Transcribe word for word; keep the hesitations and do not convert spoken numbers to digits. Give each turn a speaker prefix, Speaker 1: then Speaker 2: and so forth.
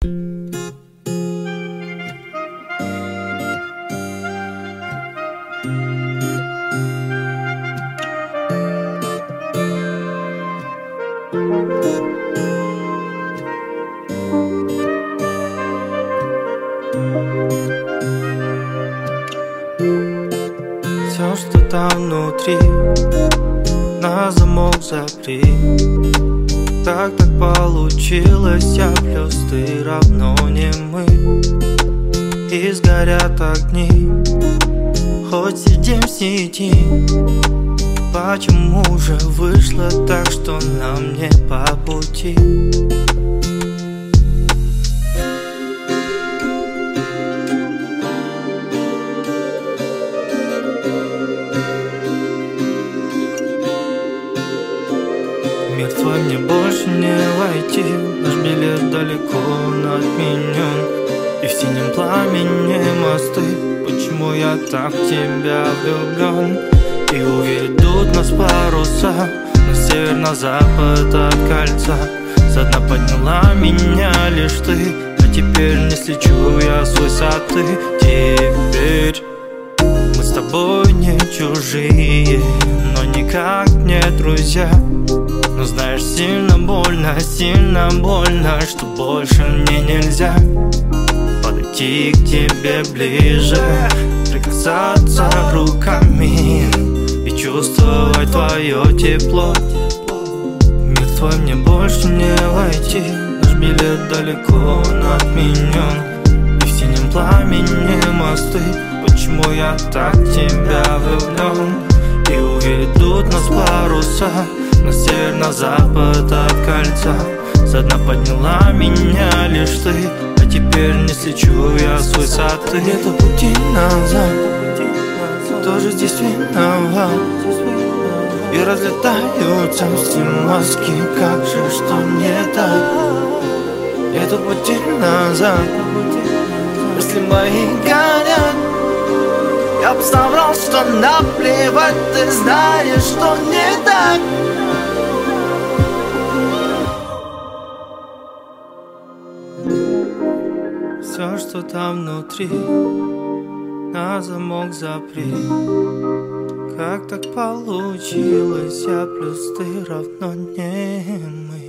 Speaker 1: Все, что там внутри, на замок запри. Так так получилось, я плюс ты равно не мы. И сгорят огни, хоть сидим в сети. Почему же вышло так, что нам не по пути? Мир твой мне больше не войти, наш билет далеко отменен. И в синем пламени мосты, почему я так в тебя влюблен? И уведут нас паруса на север, на запад от кольца. Со дна подняла меня лишь ты, а теперь не слечу я с высоты. Теперь мы с тобой не чужие, но никак не друзья. Но знаешь, сильно больно, сильно больно, что больше мне нельзя подойти к тебе ближе, прикасаться руками и чувствовать твое тепло. Мир твой мне больше не войти, наш билет далеко отменен. И в синем пламени мосты, почему я так в тебя влюблен? И уведут нас паруса на север, на запад от кольца. Со дна подняла меня лишь ты, а теперь не слечу я с высоты. Нету пути назад, тоже здесь виноват. И разлетаются все мозги, как же, что не так? Нету пути назад, если мои горят. Я б соврал, что наплевать, ты знаешь, что не так. Все, что там внутри, на замок запри. Как так получилось, я плюс ты равно не мы.